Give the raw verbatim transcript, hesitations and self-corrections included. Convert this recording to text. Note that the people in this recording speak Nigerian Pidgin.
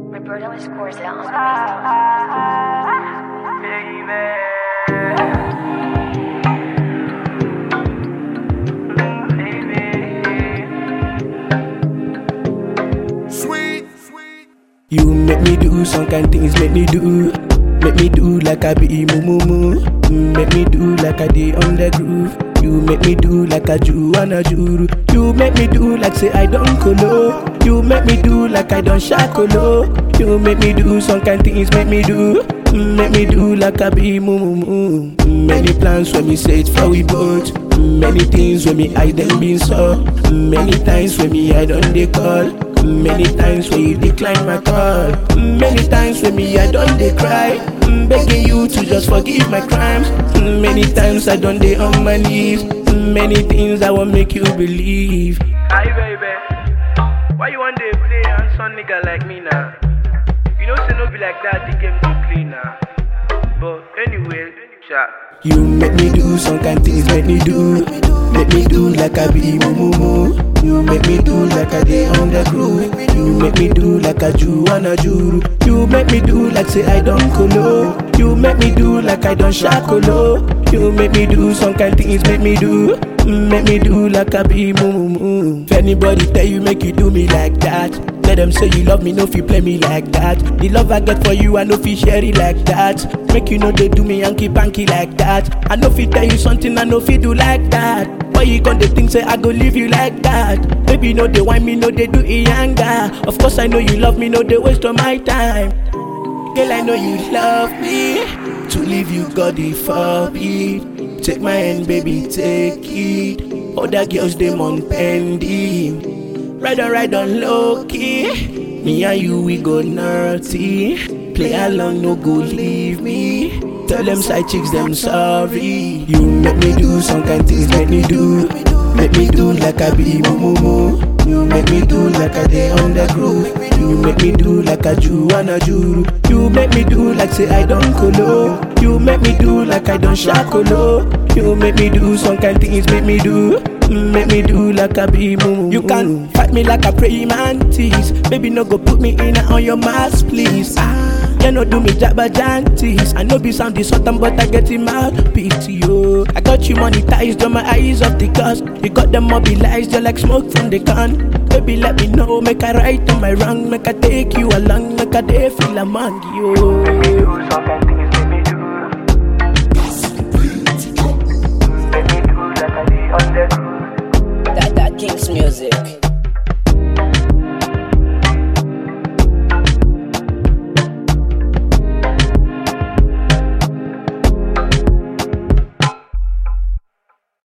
Roberto Escorza on the bass. You make me do some kind things, make me do, make me do like I be moo moo moo. Make me do like I dey on the groove. You make me do like a Jew and a Juru. You make me do like say I don't colo. You make me do like I don't shakolo. You make me do some kind things, make me do, make me do like I be moo moo moo. Many plans when me say it for we both. Many things when me I them been so. Many times when me I don't dey call. Many times when you decline my call. Many times when me I don't dey cry, begging you to just forgive my crimes. Many times I don't dey on my knees. Many things I won't make you believe. Aye baby, why you want to play and some nigga like me now? You know say no be like that, the game too clean now. But anyway, chat. You make me do some kind things, make me do, make me do like I be moo moo moo. You make me do like I dey on the groove. You make me do like a Jew and a Juru. You make me do like say I don't colo. You make me do like I don't shakolo. You make me do some kind things, make me do, make me do like I be moo moo moo. If anybody tell you make you do me like that, let them say you love me, no fi play me like that. The love I get for you, I no fi share it like that. Make you know they do me hanky panky like that. I no fi tell you something, I no fi do like that. Why you gon' they think say I go leave you like that? Baby, no they want me, no they do it younger. Of course I know you love me, no they waste on my time. Girl, I know you love me. To leave you, God it forbid. Take my hand, baby, take it. Other girls they on pending. Ride on, ride on low key. Me and you, we go naughty. Play along, no go leave me. Tell them side chicks, them sorry. You make me do some kind things, make me do, make me do like I be moo moo moo. You make me do like I dey on the groove. You make me do like a Jew and a Juru. You make me do like say I don't colo. You make me do like I don't shakolo. You make me do some kind things, make me do, make me do like I be moo moo. You can fight me like a praying mantis. Baby, no go put me in on your mask, please. Ah. You no do me jabba jantis. I know be sound this something, but I get in my P T O. I got you monetized on my eyes of the cause. You got them mobilized, you're like smoke from the can. Baby, let me know, make I right on my wrong. Make I take you along, make I day feel among you. Make me do some kind things, make me do. Make me do like I did on the groove. That that King's music.